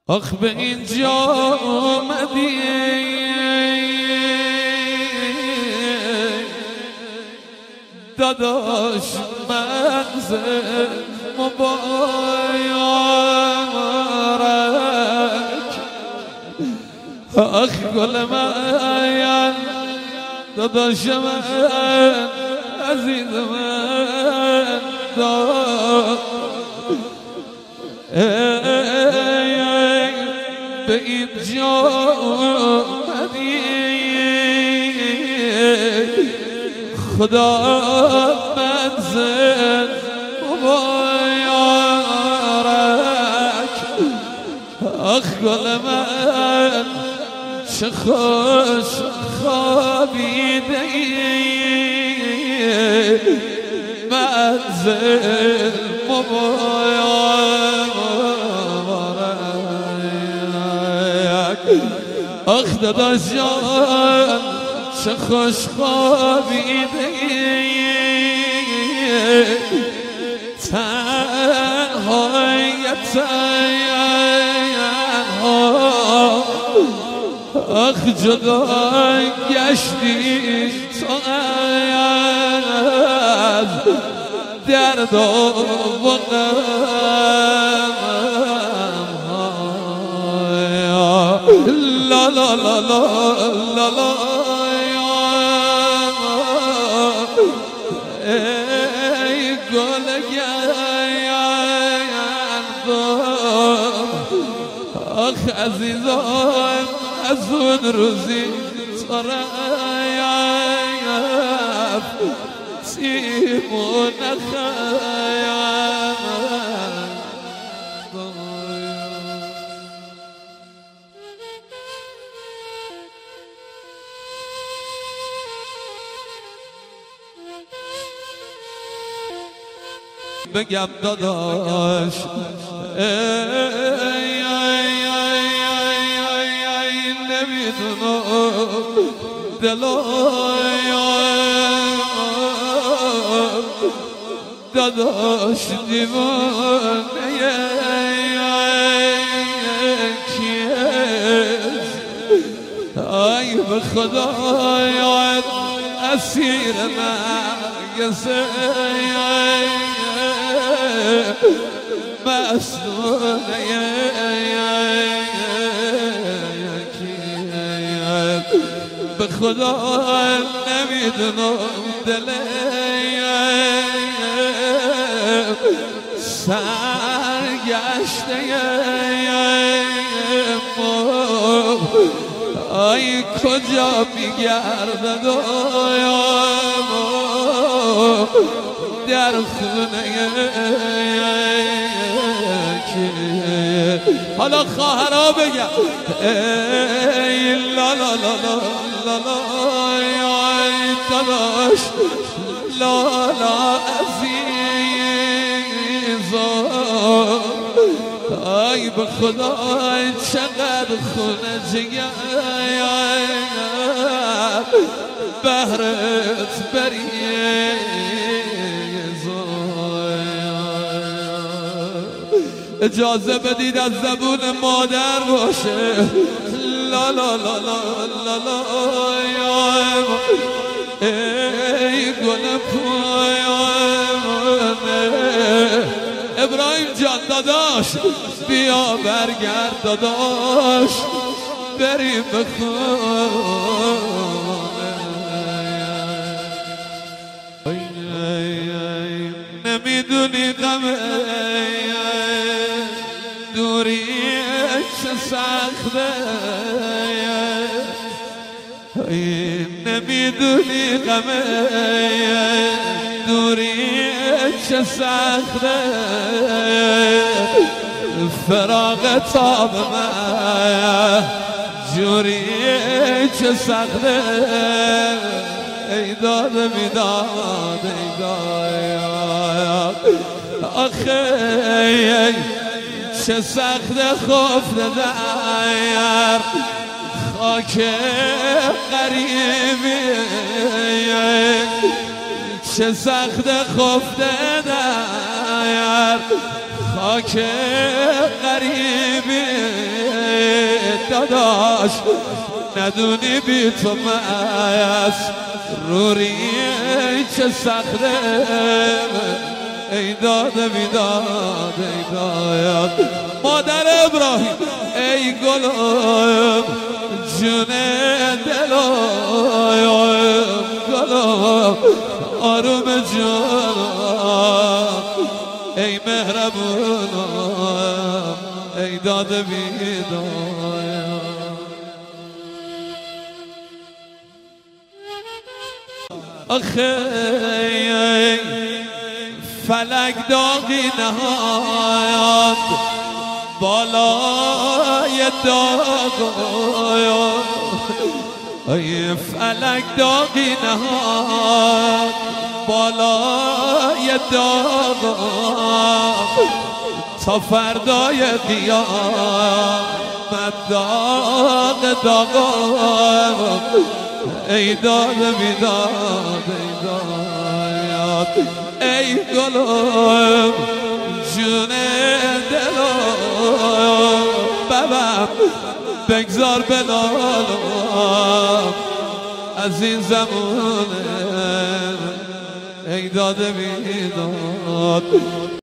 آخ به اینجا آمدی داداش منزل مبارک. آخ گل من داداش من عزیز من به اینجا آمدی خدا منزل مبارک. آخ گل من چه خوش خوابیده منزل مبارک. آخ داداش جان چه خوش خوابیده تنها آخ جدا گشتی تو از درد و غم. لا لا لا لا لا لا ای گل گردم آخ عزیزان از اون روزی تو رفتی و نخوایم. بگم داداش نمیدونم دلایم داداش دیوانه کیست ای به خدای اسیر مگسه مسئوله به خدا نمیدونم دلم سرگشته ای کجا میگردد در خونه حالا خواهرها بگم ای لا لا لا لا لا لا ای داداش لا لا عزیزم ای به خدا چقدر خونه جگر بهرت بریه اجازه بدید از زبون مادر باشه لا لا لا لا لا لا ای گل پایانه ابراهیم جان داداش بیا برگرد داداش بریم به خونه. نمیدونی غمه دوری چه سخته نمیدونی غمه دوری چه سخته فراق تاب من جوری چه سخته ای داد میداد ای داد آخه چه سخت خفته در خاک غریبی چه سخت خفته در خاک غریبی داداش ندونی بی تو مست روری چه سخته ای داد بیداد ای داد مادر ابراهیم ای گلم جون دلم گلم آروم جونم ای مهربونم ای داد بیداد آخه فلک داغی نهاد بالای داغ ای فلک داغی نهاد بالای داغ تا فردای قیامت داغ داغ ای داد بیداد ای داد ای گلم جون دلم ببم بگذار بلالم از این زمونه ای داد بیداد